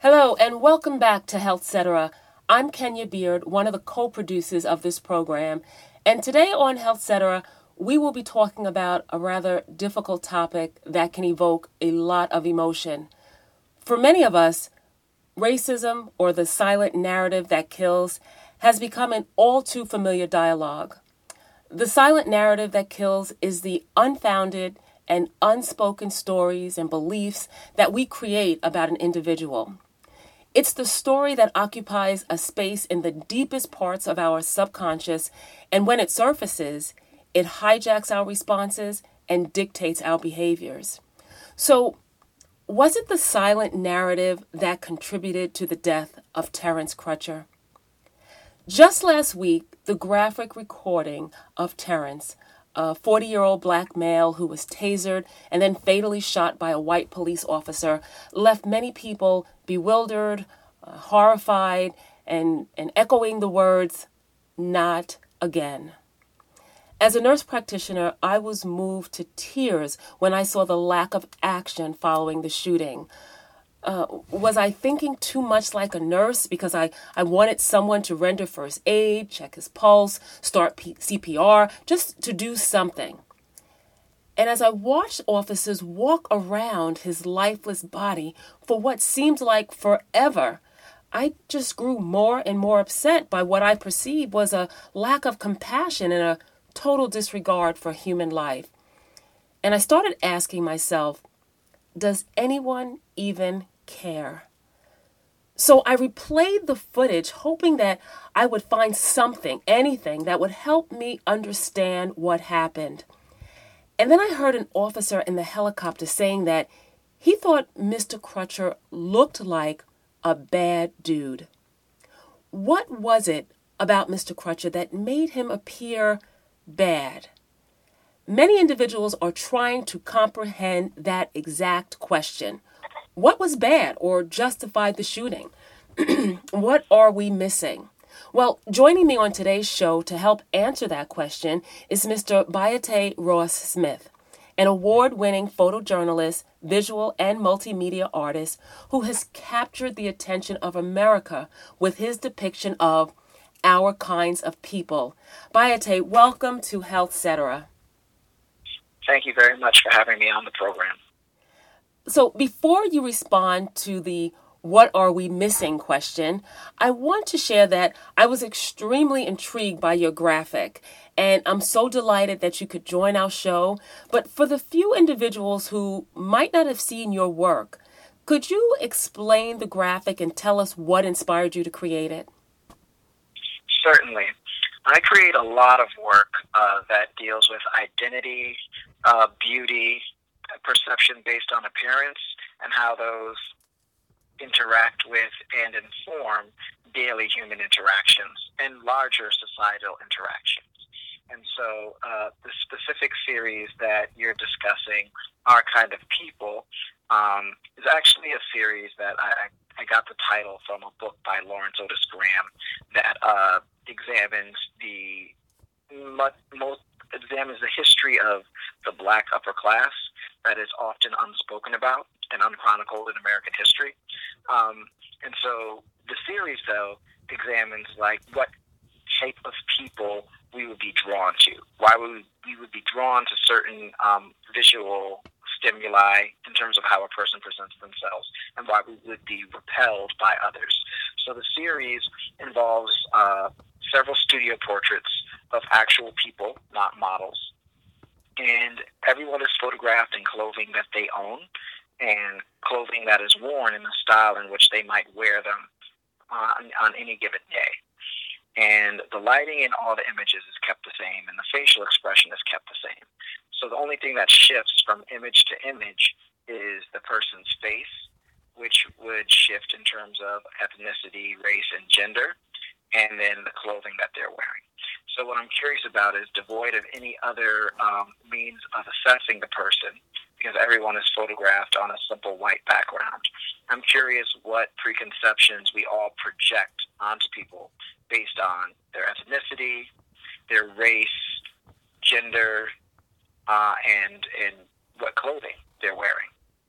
Hello and welcome back to Health Cetera. I'm Kenya Beard, one of the co-producers of this program, and today on Health Cetera, we will be talking about a rather difficult topic that can evoke a lot of emotion. For many of us, racism, or the silent narrative that kills, has become an all too familiar dialogue. The silent narrative that kills is the unfounded and unspoken stories and beliefs that we create about an individual. It's the story that occupies a space in the deepest parts of our subconscious, and when it surfaces, it hijacks our responses and dictates our behaviors. So, was it the silent narrative that contributed to the death of Terrence Crutcher? Just last week, the graphic recording of Terrence, a 40-year-old black male who was tasered and then fatally shot by a white police officer, left many people bewildered, horrified, and echoing the words, "Not again." As a nurse practitioner, I was moved to tears when I saw the lack of action following the shooting. Was I thinking too much like a nurse because I wanted someone to render first aid, check his pulse, start CPR, just to do something? And as I watched officers walk around his lifeless body for what seemed like forever, I just grew more and more upset by what I perceived was a lack of compassion and a total disregard for human life. And I started asking myself, does anyone even care? So I replayed the footage, hoping that I would find something, anything that would help me understand what happened. And then I heard an officer in the helicopter saying that he thought Mr. Crutcher looked like a bad dude. What was it about Mr. Crutcher that made him appear bad? Many individuals are trying to comprehend that exact question. What was bad or justified the shooting? What are we missing? Well, joining me on today's show to help answer that question is Mr. Bayate Ross Smith, an award-winning photojournalist, visual and multimedia artist who has captured the attention of America with his depiction of our kinds of people. Bayate, welcome to Health Cetera. Thank you very much for having me on the program. So before you respond to the "what are we missing" question, I want to share that I was extremely intrigued by your graphic, and I'm so delighted that you could join our show. But for the few individuals who might not have seen your work, could you explain the graphic and tell us what inspired you to create it? Certainly. I create a lot of work that deals with identity, beauty, perception based on appearance, and how those interact with and inform daily human interactions and larger societal interactions. And so the specific series that you're discussing, Our Kind of People, is actually a series that I got the title from a book by Lawrence Otis Graham that examines the history of the black upper class that is often unspoken about and unchronicled in American history. And so the series, though, examines like what type of people we would be drawn to, why we would be drawn to certain visual stimuli in terms of how a person presents themselves, and why we would be repelled by others. So the series involves several studio portraits of actual people, not models, and everyone is photographed in clothing that they own and clothing that is worn in the style in which they might wear them on any given day. And the lighting in all the images is kept the same, and the facial expression is kept the same. So the only thing that shifts from image to image is the person's face, which would shift in terms of ethnicity, race, and gender, and then the clothing that they're wearing. So what I'm curious about is, devoid of any other means of assessing the person, because everyone is photographed on a simple white background, I'm curious what preconceptions we all project onto people based on their ethnicity, their race, gender, and what clothing they're wearing.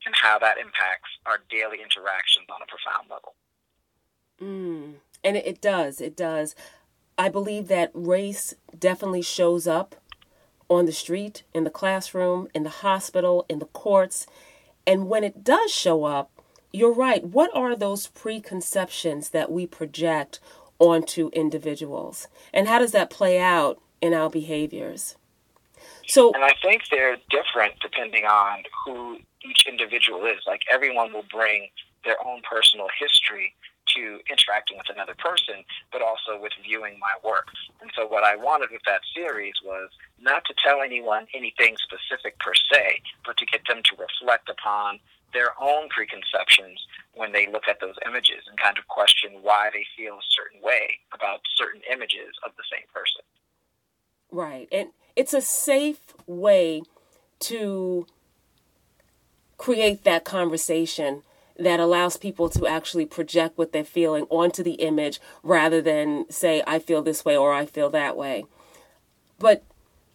and how that impacts our daily interactions on a profound level. And it does. It does. I believe that race definitely shows up on the street, in the classroom, in the hospital, in the courts. And when it does show up, you're right. What are those preconceptions that we project onto individuals? And how does that play out in our behaviors? And I think they're different depending on who each individual is. Like, everyone will bring their own personal history to interacting with another person, but also with viewing my work. And so what I wanted with that series was not to tell anyone anything specific per se, but to get them to reflect upon their own preconceptions when they look at those images and kind of question why they feel a certain way about certain images of the same person. Right. And it's a safe way to create that conversation that allows people to actually project what they're feeling onto the image rather than say, I feel this way or I feel that way. But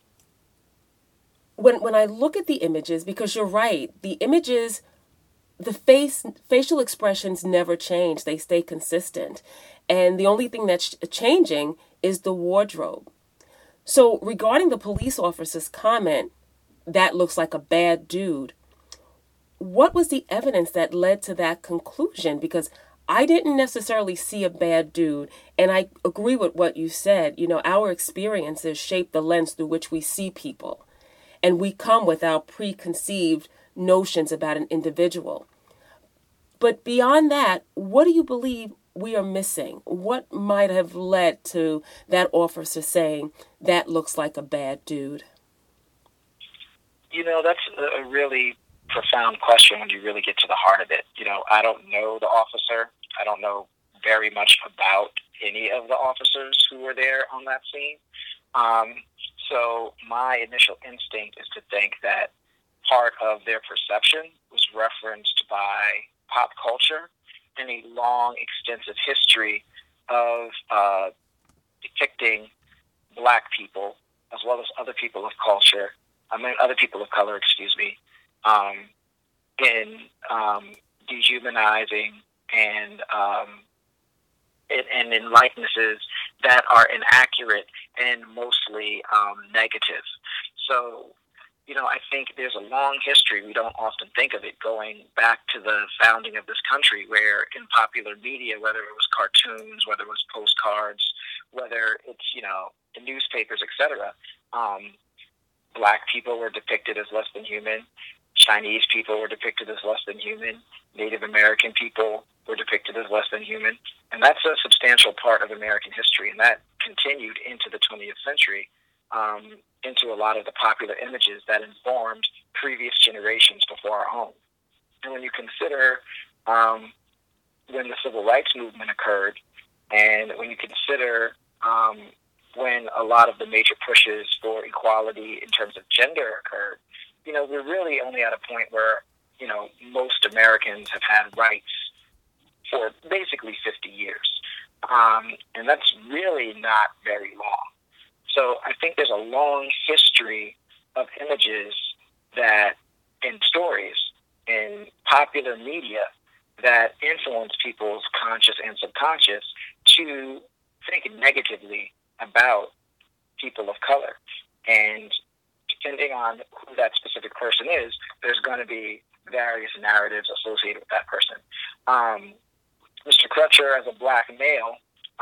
when I look at the images, because you're right, the images, the facial expressions never change. They stay consistent. And the only thing that's changing is the wardrobe. So regarding the police officer's comment, that looks like a bad dude, what was the evidence that led to that conclusion? Because I didn't necessarily see a bad dude, and I agree with what you said. You know, our experiences shape the lens through which we see people, and we come with our preconceived notions about an individual. But beyond that, what do you believe we are missing? What might have led to that officer saying, that looks like a bad dude? You know, that's a really profound question when you really get to the heart of it. You know, I don't know the officer. I don't know very much about any of the officers who were there on that scene. So my initial instinct is to think that part of their perception was referenced by pop culture and a long, extensive history of depicting Black people as well as other people of culture. Other people of color, in dehumanizing and in likenesses that are inaccurate and mostly negative. So, you know, I think there's a long history. We don't often think of it going back to the founding of this country, where in popular media, whether it was cartoons, whether it was postcards, whether it's, you know, in newspapers, etc., Black people were depicted as less than human. Chinese people were depicted as less than human. Native American people were depicted as less than human. And that's a substantial part of American history. And that continued into the 20th century, into a lot of the popular images that informed previous generations before our own. And when you consider when the Civil Rights Movement occurred, and when you consider when a lot of the major pushes for equality in terms of gender occurred, you know, we're really only at a point where, you know, most Americans have had rights for basically 50 years. And that's really not very long. So I think there's a long history of images that, in stories, in popular media, that influence people's conscious and subconscious to think negatively about people of color. And depending on who that specific person is, there's going to be various narratives associated with that person. Mr. Crutcher, as a Black male,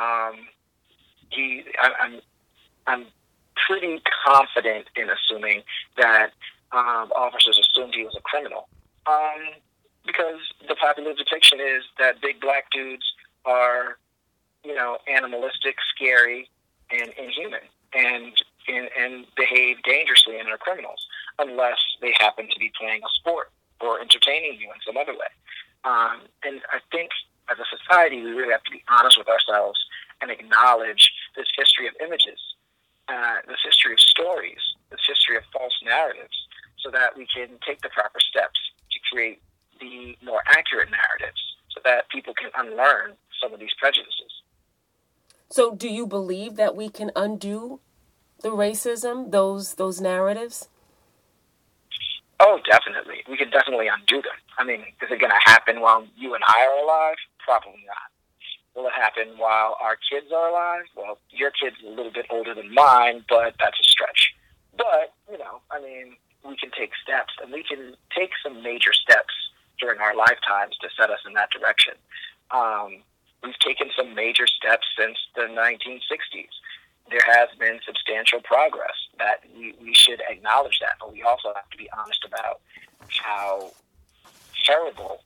I'm pretty confident in assuming that officers assumed he was a criminal, because the popular depiction is that big Black dudes are, you know, animalistic, scary, and inhuman, and behave dangerously and are criminals, unless they happen to be playing a sport or entertaining you in some other way. And I think as a society, we really have to be honest with ourselves and acknowledge this history of images, this history of stories, this history of false narratives, so that we can take the proper steps to create the more accurate narratives so that people can unlearn some of these prejudices. So do you believe that we can undo the racism, those narratives? Oh, definitely. We can definitely undo them. I mean, is it going to happen while you and I are alive? Probably not. Will it happen while our kids are alive? Well, your kid's a little bit older than mine, but that's a stretch. But, I mean, we can take steps, and we can take some major steps during our lifetimes to set us in that direction. We've taken some major steps since the 1960s. There has been substantial progress that we should acknowledge that, but we also have to be honest about how terrible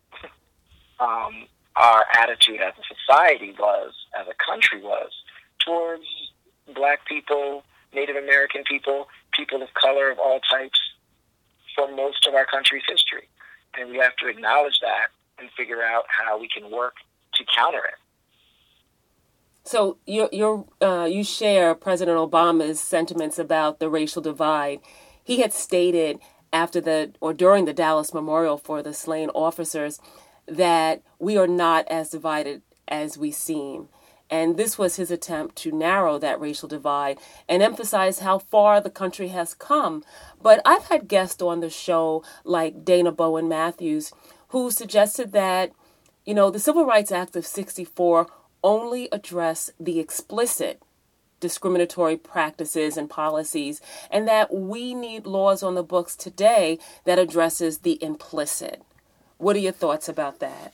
our attitude as a society was, as a country was, towards Black people, Native American people, people of color of all types for most of our country's history. And we have to acknowledge that and figure out how we can work to counter it. So you share President Obama's sentiments about the racial divide. He had stated during the Dallas Memorial for the slain officers that we are not as divided as we seem. And this was his attempt to narrow that racial divide and emphasize how far the country has come. But I've had guests on the show like Dana Bowen Matthews who suggested that, the Civil Rights Act of 1964 only address the explicit discriminatory practices and policies, and that we need laws on the books today that addresses the implicit. What are your thoughts about that?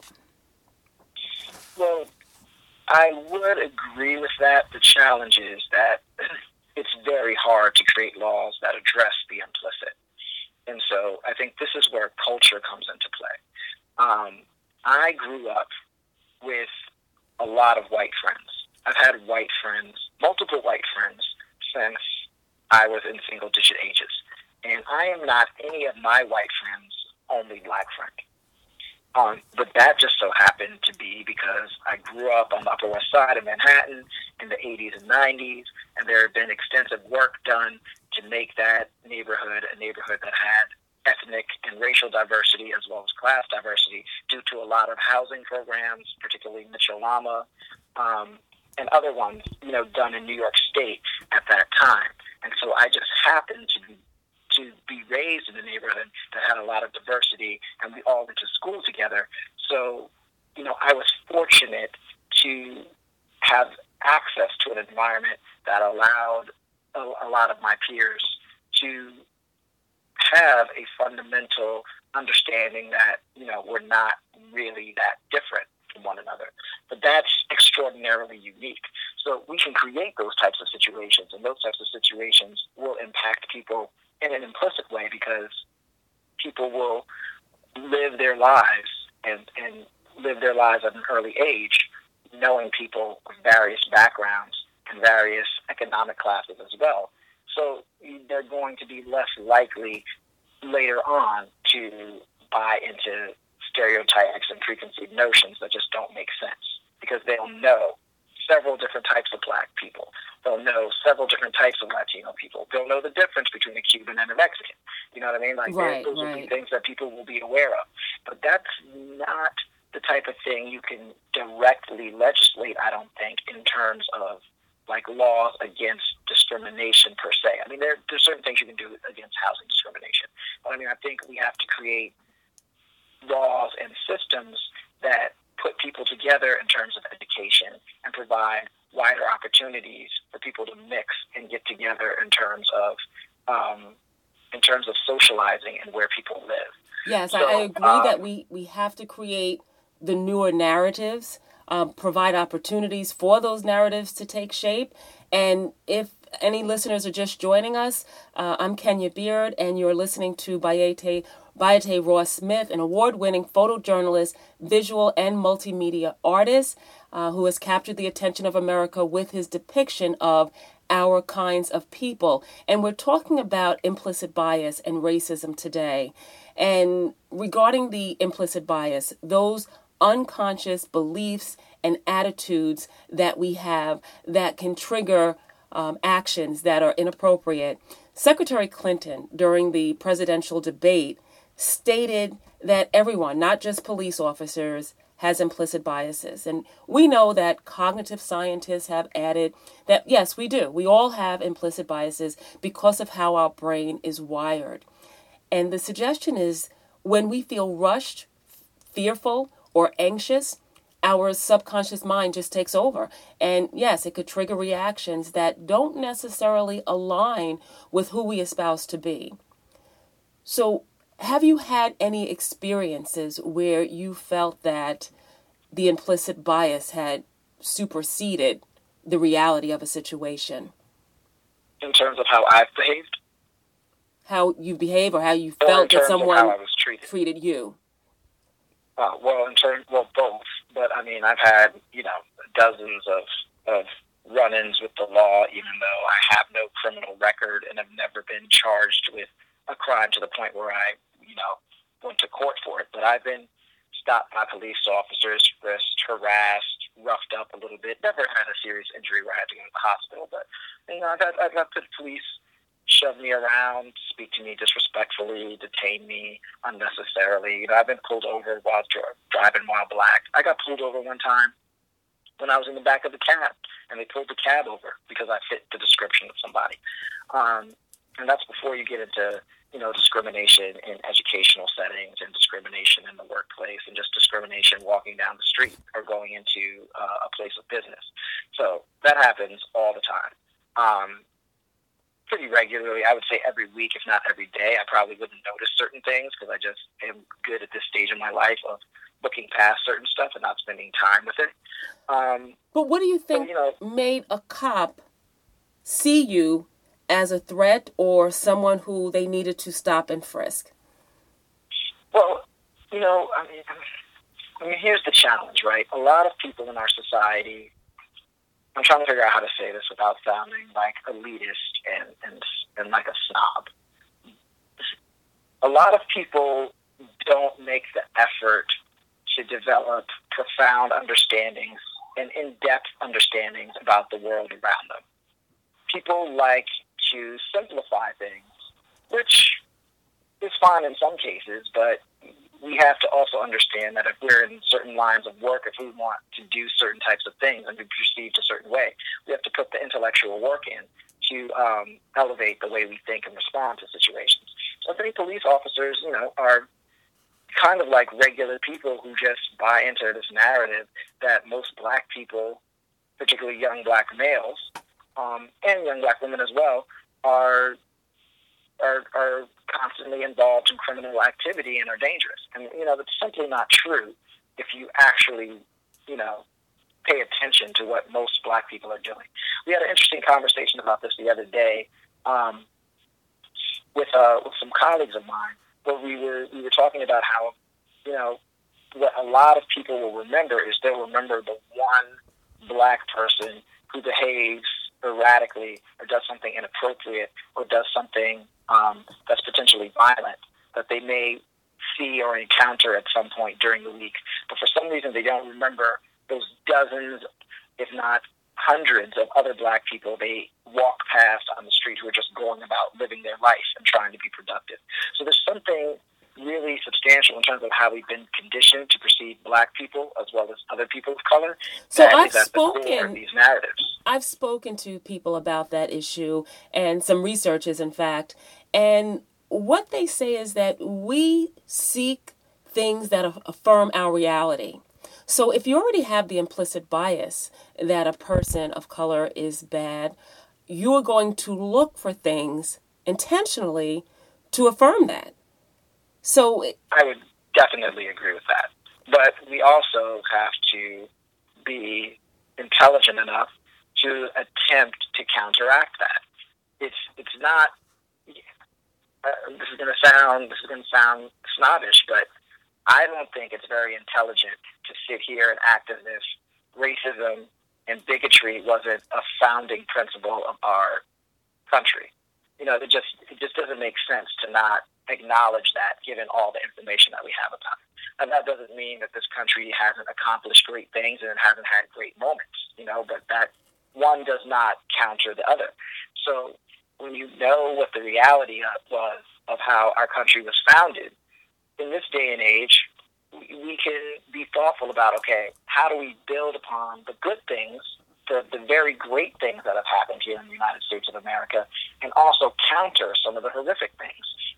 Well, I would agree with that. The challenge is that it's very hard to create laws that address the implicit. And so I think this is where culture comes into play. I grew up with a lot of white friends. I've had white friends, multiple white friends, since I was in single-digit ages. And I am not any of my white friends' only Black friend. But that just so happened to be because I grew up on the Upper West Side of Manhattan in the 80s and 90s, and there had been extensive work done to make that neighborhood a neighborhood that had ethnic and racial diversity as well as class diversity due to a lot of housing programs, particularly Mitchell-Lama, and other ones, done in New York State at that time. And so I just happened to be raised in a neighborhood that had a lot of diversity, and we all went to school together. So, I was fortunate to have access to an environment that allowed a lot of my peers to have a fundamental understanding that, we're not really that different from one another. But that's extraordinarily unique. So we can create those types of situations, and those types of situations will impact people in an implicit way because people will live their lives and live their lives at an early age knowing people of various backgrounds and various economic classes as well. So they're going to be less likely later on to buy into stereotypes and preconceived notions that just don't make sense because they'll know several different types of Black people. They'll know several different types of Latino people. They'll know the difference between a Cuban and a Mexican. You know what I mean? Those will be things that people will be aware of. But that's not the type of thing you can directly legislate, I don't think, in terms of laws against discrimination per se. I mean, there's certain things you can do against housing discrimination. But I think we have to create laws and systems that put people together in terms of education and provide wider opportunities for people to mix and get together in terms of socializing and where people live. Yes, so, I agree that we have to create the newer narratives, provide opportunities for those narratives to take shape. And if any listeners are just joining us, I'm Kenya Beard, and you're listening to Bayete Ross Smith, an award-winning photojournalist, visual and multimedia artist who has captured the attention of America with his depiction of our kinds of people. And we're talking about implicit bias and racism today. And regarding the implicit bias, those unconscious beliefs and attitudes that we have that can trigger actions that are inappropriate. Secretary Clinton, during the presidential debate, stated that everyone, not just police officers, has implicit biases. And we know that cognitive scientists have added that, yes, we do. We all have implicit biases because of how our brain is wired. And the suggestion is when we feel rushed, fearful, or anxious, our subconscious mind just takes over. And yes, it could trigger reactions that don't necessarily align with who we espouse to be. So, have you had any experiences where you felt that the implicit bias had superseded the reality of a situation? In terms of how I've behaved? How you behave or how you Or in felt that terms of someone how I was treated you? Well, both. But I mean, I've had, dozens of run-ins with the law, even though I have no criminal record and have never been charged with a crime to the point where I, went to court for it. But I've been stopped by police officers, frisked, harassed, roughed up a little bit. Never had a serious injury where I had to go to the hospital. But, I've had police shove me around, speak to me disrespectfully, detain me unnecessarily. I've been pulled over while driving while black. I got pulled over one time when I was in the back of the cab, and they pulled the cab over because I fit the description of somebody. And that's before you get into, discrimination in educational settings and discrimination in the workplace and just discrimination walking down the street or going into a place of business. So that happens all the time. Pretty regularly, I would say every week, if not every day. I probably wouldn't notice certain things because I just am good at this stage in my life of looking past certain stuff and not spending time with it. But what do you think made a cop see you as a threat or someone who they needed to stop and frisk? Well, I mean, here's the challenge, right? A lot of people in our society, I'm trying to figure out how to say this without sounding like elitist and like a snob. A lot of people don't make the effort to develop profound understandings and in-depth understandings about the world around them. People like to simplify things, which is fine in some cases, but we have to also understand that if we're in certain lines of work, if we want to do certain types of things and be perceived a certain way, we have to put the intellectual work in to elevate the way we think and respond to situations. So I think police officers, are kind of like regular people who just buy into this narrative that most black people, particularly young black males, and young black women as well, are constantly involved in criminal activity and are dangerous. And, that's simply not true if you actually, pay attention to what most black people are doing. We had an interesting conversation about this the other day with some colleagues of mine, where we were talking about how, what a lot of people will remember is they'll remember the one black person who behaves erratically or does something inappropriate or does something that's potentially violent that they may see or encounter at some point during the week. But for some reason, they don't remember those dozens, if not hundreds of other black people they walk past on the street who are just going about living their life and trying to be productive. So there's something really substantial in terms of how we've been conditioned to perceive black people as well as other people of color. So I've spoken to people about that issue and some researchers, in fact, and what they say is that we seek things that affirm our reality. So if you already have the implicit bias that a person of color is bad, you're going to look for things intentionally to affirm that. So I would definitely agree with that. But we also have to be intelligent enough to attempt to counteract that. It's not. This is going to sound snobbish, but I don't think it's very intelligent to sit here and act as if racism and bigotry wasn't a founding principle of our country. It just doesn't make sense to not acknowledge that, given all the information that we have about it. And that doesn't mean that this country hasn't accomplished great things and it hasn't had great moments, but that one does not counter the other. So when you know what the reality was of how our country was founded, in this day and age, we can be thoughtful about, okay, how do we build upon the good things, the very great things that have happened here in the United States of America, and also counter some of the horrific things.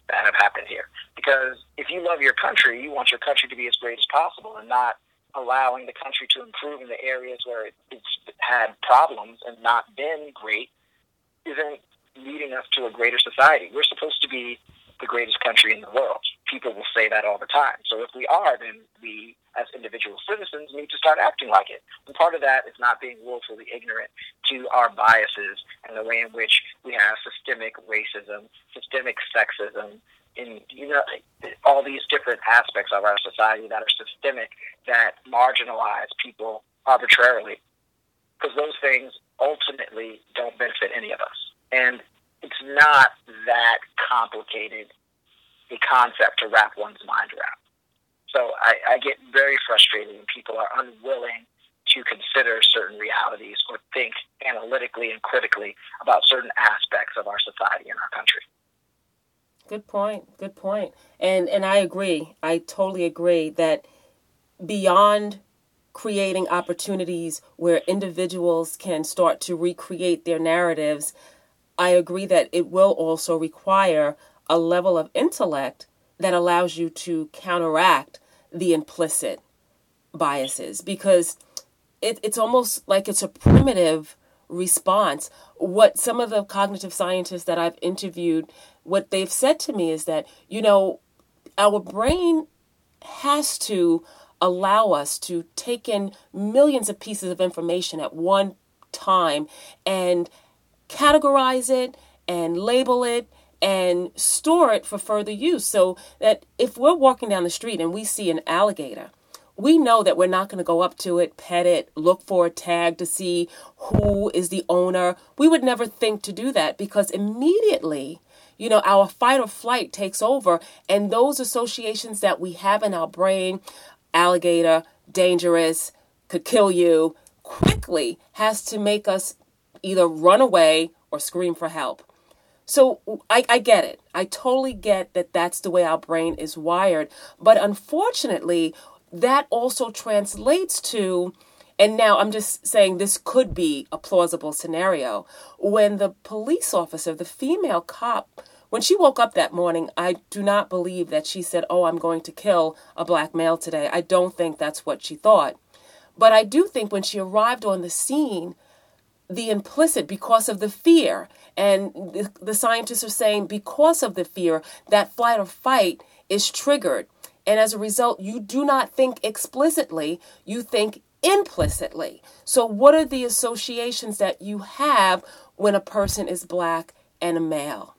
that have happened here. Because if you love your country, you want your country to be as great as possible, and not allowing the country to improve in the areas where it's had problems and not been great isn't leading us to a greater society. We're supposed to be the greatest country in the world. People will say that all the time. So if we are, then we, as individual citizens, need to start acting like it. And part of that is not being willfully ignorant to our biases and the way in which we have systemic racism, systemic sexism, in all these different aspects of our society that are systemic, that marginalize people arbitrarily, because those things ultimately don't benefit any of us. And it's not that complicated a concept to wrap one's mind around. So I get very frustrated when people are unwilling to consider certain realities or think analytically and critically about certain aspects of our society and our country. Good point. Good point. And I agree. I totally agree that beyond creating opportunities where individuals can start to recreate their narratives, I agree that it will also require a level of intellect that allows you to counteract the implicit biases, because it's almost like it's a primitive response. What some of the cognitive scientists that I've interviewed, what they've said to me is that, our brain has to allow us to take in millions of pieces of information at one time and categorize it and label it and store it for further use, so that if we're walking down the street and we see an alligator, we know that we're not going to go up to it, pet it, look for a tag to see who is the owner. We would never think to do that, because immediately, our fight or flight takes over, and those associations that we have in our brain, alligator, dangerous, could kill you, quickly has to make us either run away or scream for help. So I get it. I totally get that that's the way our brain is wired. But unfortunately, that also translates to, and now I'm just saying this could be a plausible scenario, when the police officer, the female cop, when she woke up that morning, I do not believe that she said, "Oh, I'm going to kill a black male today." I don't think that's what she thought. But I do think when she arrived on the scene, the implicit, because of the fear, and the scientists are saying because of the fear, that flight or fight is triggered. And as a result, you do not think explicitly, you think implicitly. So what are the associations that you have when a person is black and a male?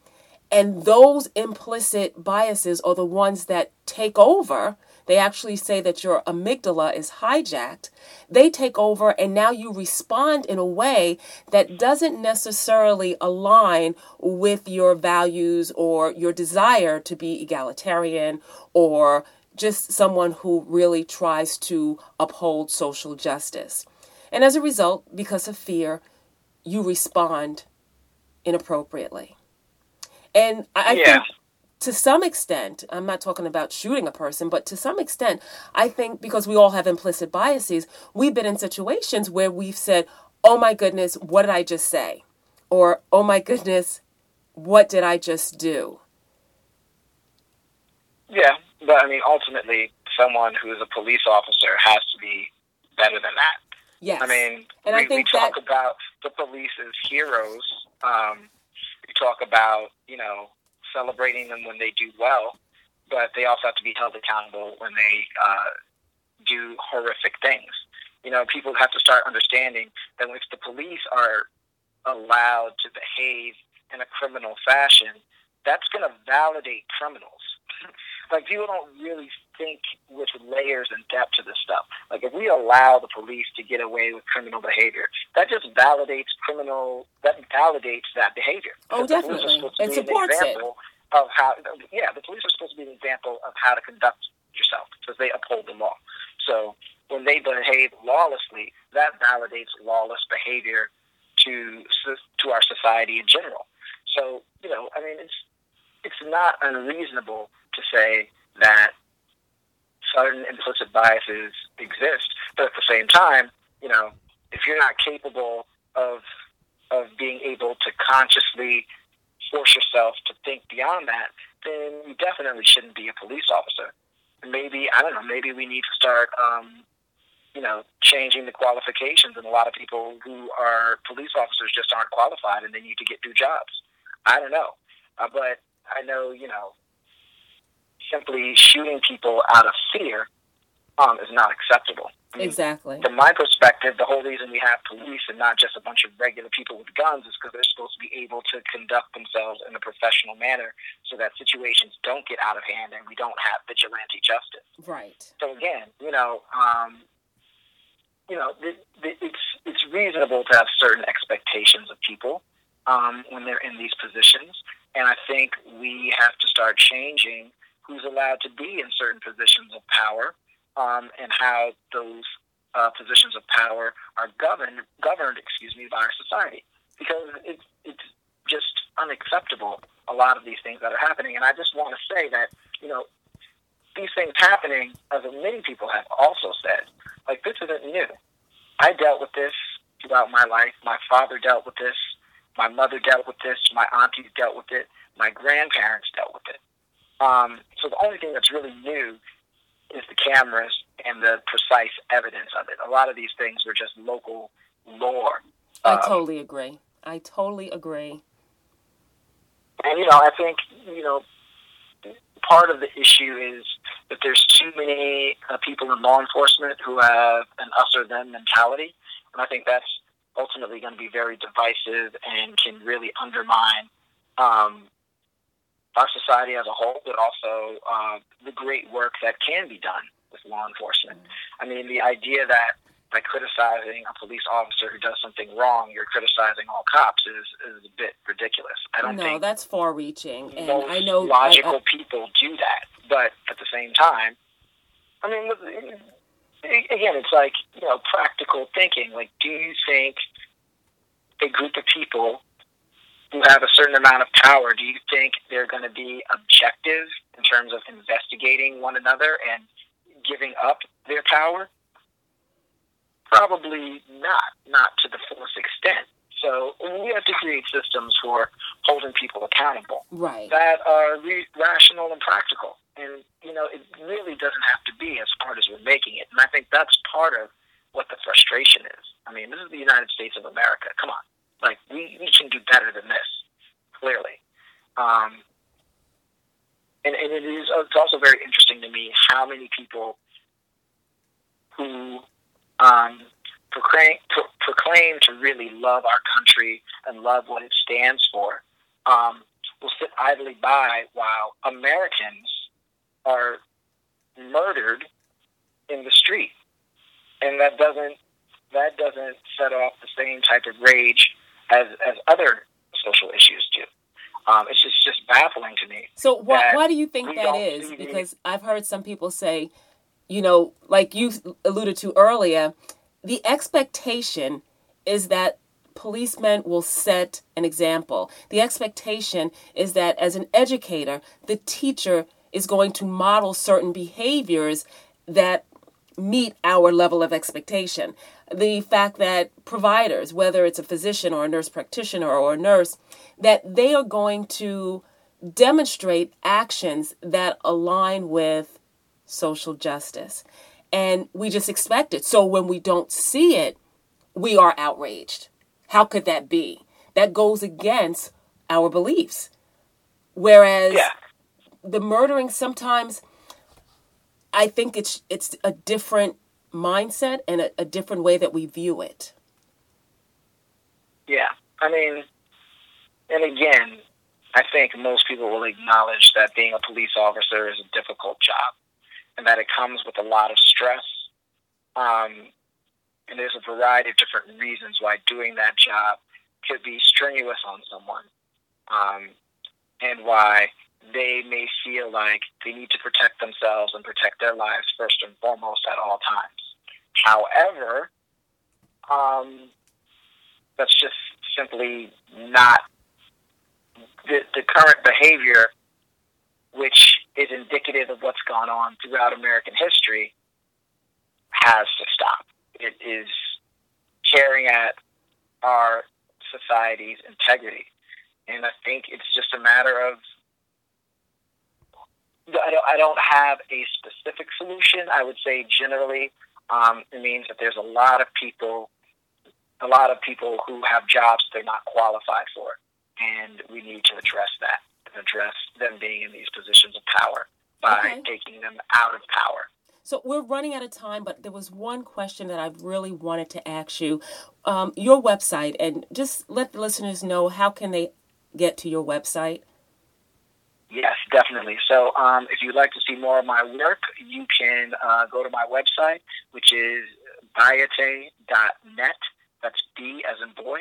And those implicit biases are the ones that take over. They actually say that your amygdala is hijacked. They take over, and now you respond in a way that doesn't necessarily align with your values or your desire to be egalitarian, or just someone who really tries to uphold social justice. And as a result, because of fear, you respond inappropriately. And I think, to some extent, I'm not talking about shooting a person, but to some extent, I think because we all have implicit biases, we've been in situations where we've said, "Oh my goodness, what did I just say?" Or, "Oh my goodness, what did I just do?" Yeah, but ultimately, someone who is a police officer has to be better than that. Yes. And we talk about the police as heroes. We talk about, celebrating them when they do well, but they also have to be held accountable when they do horrific things. People have to start understanding that if the police are allowed to behave in a criminal fashion, that's going to validate criminals. People don't really think with layers and depth to this stuff. If we allow the police to get away with criminal behavior, that just validates that behavior. Oh, definitely. It supports it. Of how, the police are supposed to be an example of how to conduct yourself, because they uphold the law. So when they behave lawlessly, that validates lawless behavior to our society in general. So, it's not unreasonable to say that certain implicit biases exist, but at the same time, if you're not capable of being able to consciously force yourself to think beyond that, then you definitely shouldn't be a police officer. Maybe, I don't know, maybe we need to start, changing the qualifications, and a lot of people who are police officers just aren't qualified and they need to get new jobs. I don't know. But I know, simply shooting people out of fear is not acceptable. I mean, exactly. From my perspective, the whole reason we have police and not just a bunch of regular people with guns is because they're supposed to be able to conduct themselves in a professional manner so that situations don't get out of hand and we don't have vigilante justice. Right. So again, it's reasonable to have certain expectations of people when they're in these positions, and I think we have to start changing who's allowed to be in certain positions of power. And how those positions of power are governed, by our society, because it's just unacceptable. A lot of these things that are happening, and I just want to say that these things happening, as many people have also said, like, this isn't new. I dealt with this throughout my life. My father dealt with this. My mother dealt with this. My aunties dealt with it. My grandparents dealt with it. So the only thing that's really new is the cameras and the precise evidence of it. A lot of these things are just local lore. I totally agree. And, I think, part of the issue is that there's too many people in law enforcement who have an us or them mentality. And I think that's ultimately going to be very divisive and can really undermine our society as a whole, but also the great work that can be done with law enforcement. I mean, the idea that by criticizing a police officer who does something wrong, you're criticizing all cops is a bit ridiculous. I don't think that's far-reaching, and most I know logical people do that. But at the same time, I mean, again, it's like, practical thinking. Like, do you think a group of people who have a certain amount of power, do you think they're going to be objective in terms of investigating one another and giving up their power? Probably not to the fullest extent. So we have to create systems for holding people accountable, right, that are rational and practical. And, it really doesn't have to be as hard as we're making it. And I think that's part of what the frustration is. I mean, this is the United States of America. Come on. Like, we can do better than this, clearly. And it's also very interesting to me how many people who proclaim to really love our country and love what it stands for will sit idly by while Americans are murdered in the street. And that doesn't set off the same type of rage as other social issues do. It's just baffling to me. So why do you think that is? Because I've heard some people say, like you alluded to earlier, the expectation is that policemen will set an example. The expectation is that as an educator, the teacher is going to model certain behaviors that meet our level of expectation. The fact that providers, whether it's a physician or a nurse practitioner or a nurse, that they are going to demonstrate actions that align with social justice. And we just expect it. So when we don't see it, we are outraged. How could that be? That goes against our beliefs. Whereas the murdering, sometimes I think it's a different mindset and a different way that we view it. Yeah. I mean, and again, I think most people will acknowledge that being a police officer is a difficult job and that it comes with a lot of stress. And there's a variety of different reasons why doing that job could be strenuous on someone, and why they may feel like they need to protect themselves and protect their lives first and foremost at all times. However, that's just simply not the current behavior, which is indicative of what's gone on throughout American history, has to stop. It is tearing at our society's integrity. And I think it's just a matter of I don't have a specific solution. I would say generally it means that there's a lot of people who have jobs they're not qualified for, and we need to address that, and address them being in these positions of power by taking them out of power. So we're running out of time, but there was one question that I really wanted to ask you. Your website, and just let the listeners know, how can they get to your website? Yes, definitely. So if you'd like to see more of my work, you can go to my website, which is bayate.net. That's B as in boy,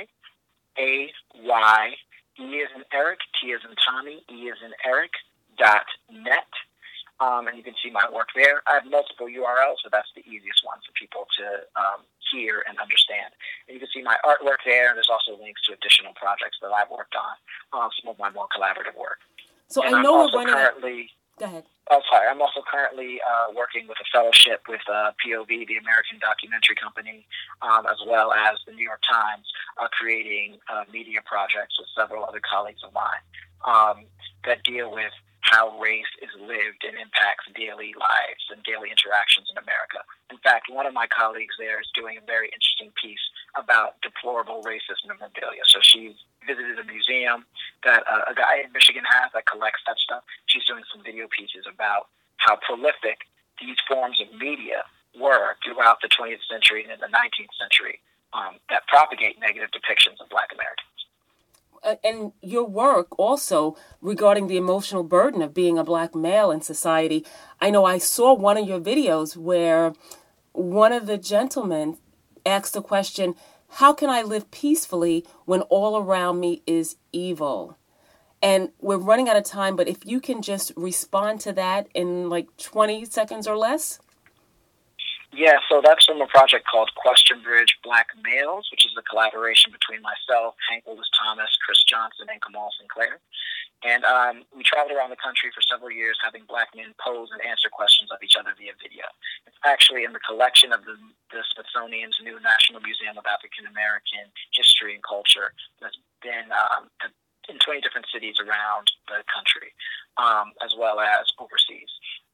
A-Y, E as in Eric, T as in Tommy, E as in Eric, .net. And you can see my work there. I have multiple URLs, so that's the easiest one for people to hear and understand. And you can see my artwork there, and there's also links to additional projects that I've worked on, some of my more collaborative work. So and I know we're running currently. Go ahead. Oh, sorry. I'm also currently working with a fellowship with POV, the American Documentary Company, as well as the New York Times, creating media projects with several other colleagues of mine that deal with how race is lived and impacts daily lives and daily interactions in America. In fact, one of my colleagues there is doing a very interesting piece about deplorable racism memorabilia. So she visited a museum that a guy in Michigan has that collects that stuff. She's doing some video pieces about how prolific these forms of media were throughout the 20th century and in the 19th century that propagate negative depictions of Black Americans. And your work also regarding the emotional burden of being a Black male in society. I know I saw one of your videos where one of the gentlemen asked the question, how can I live peacefully when all around me is evil? And we're running out of time, but if you can just respond to that in like 20 seconds or less. Yeah, so that's from a project called Question Bridge Black Males, which is a collaboration between myself, Hank Willis Thomas, Chris Johnson, and Kamal Sinclair. And we traveled around the country for several years having Black men pose and answer questions of each other via video. It's actually in the collection of the Smithsonian's new National Museum of African American History and Culture that's been in 20 different cities around the country, as well as overseas.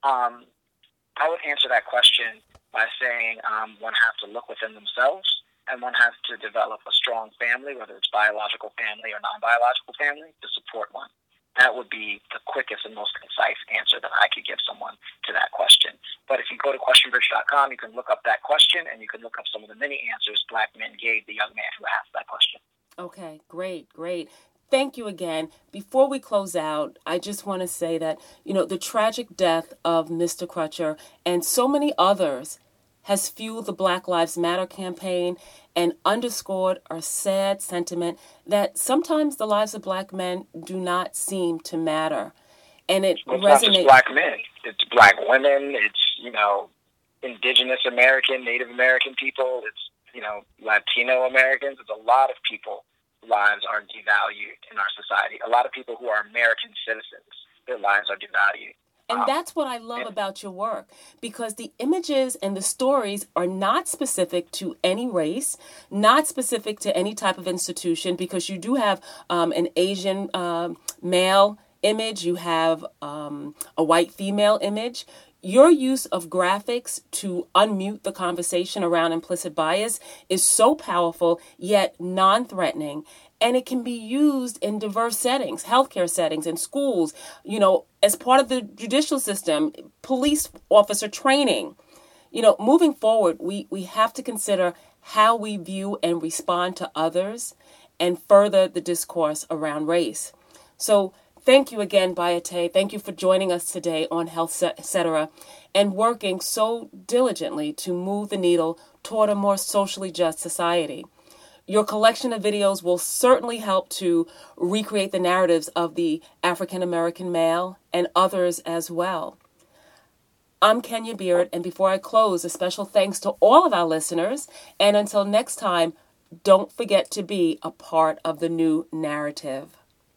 I would answer that question by saying one has to look within themselves, and one has to develop a strong family, whether it's biological family or non-biological family, to support one. That would be the quickest and most concise answer that I could give someone to that question. But if you go to questionbridge.com, you can look up that question, and you can look up some of the many answers Black men gave the young man who asked that question. Okay, great. Thank you again. Before we close out, I just want to say that, the tragic death of Mr. Crutcher and so many others has fueled the Black Lives Matter campaign and underscored our sad sentiment that sometimes the lives of Black men do not seem to matter. And it resonates. It's not just Black men. It's Black women. It's, Indigenous American, Native American people. It's, Latino Americans. It's a lot of people. Lives are devalued in our society. A lot of people who are American citizens, their lives are devalued. And that's what I love about your work, because the images and the stories are not specific to any race, not specific to any type of institution, because you do have an Asian male image, you have a white female image. Your use of graphics to unmute the conversation around implicit bias is so powerful, yet non-threatening. And it can be used in diverse settings, healthcare settings, in schools, as part of the judicial system, police officer training. Moving forward, we have to consider how we view and respond to others and further the discourse around race. So thank you again, Bayate. Thank you for joining us today on Health Etc. and working so diligently to move the needle toward a more socially just society. Your collection of videos will certainly help to recreate the narratives of the African American male and others as well. I'm Kenya Beard, and before I close, a special thanks to all of our listeners. And until next time, don't forget to be a part of the new narrative.